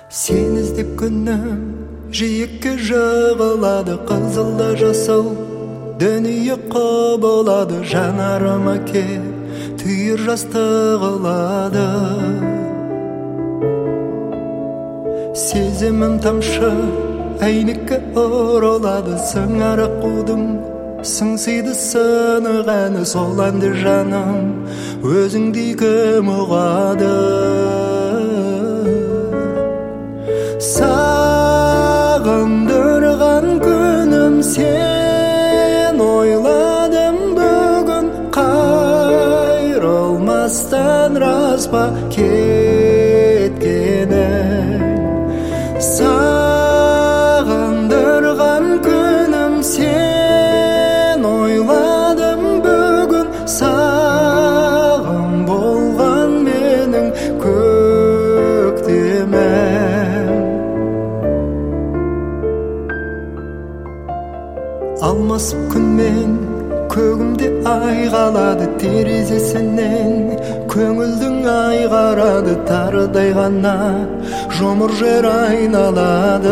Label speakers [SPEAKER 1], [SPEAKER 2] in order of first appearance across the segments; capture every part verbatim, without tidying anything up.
[SPEAKER 1] Сен іздеп күнім жиекке жығылады, қызылда жасыл дүние құбылады, жанарыма кеп түйір жас тығылады. Сезімім тамшы әйнекке ұрылады, сыңар аққудың сыңсиды сынық әні, сол әнді жаным өзіңдей кім ұғады. Сағындырған күнім сен, ойладым бүгін қайрылмастан рас па кеткенің. Сағындырған күнім сен, ойладым бүгін сағым болған менің көктемім. Алмасып күнмен көгімде ай қалады, терезесінен көңілдің ай қарады, тарыдай ғана жұмыр жер айналады.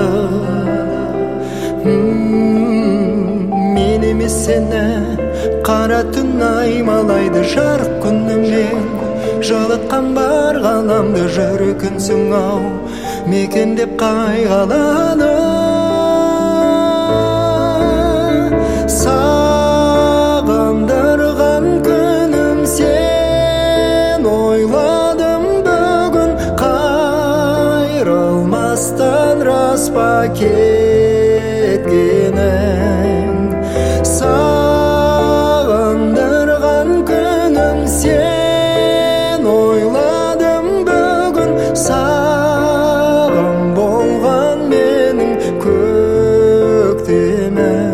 [SPEAKER 1] Мен емес сені қара түн аймалайды, жарық күнімен жылытқан бар ғаламды, жүрегінсің ау мекендеп қайғаланы. Сағындырған күнім сен, ойладым бүгін қайрылмастан рас па кеткенің. Сағындырған күнім сен, ойладым бүгін сағым болған менің көктемім.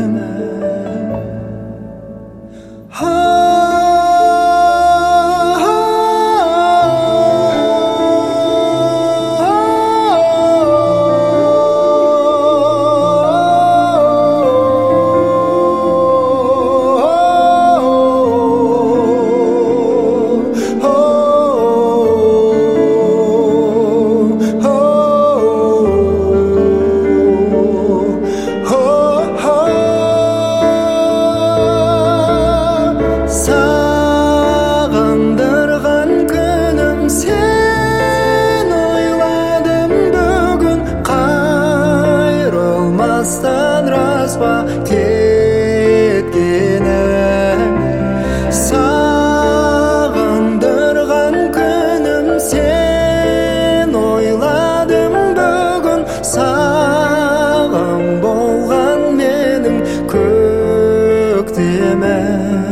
[SPEAKER 1] Сағындырған күнім сен, ойладым бүгін қайрылмастан рас па кеткенің. Сағындырған күнім сен, ойладым бүгін сағым болған менің көктемім.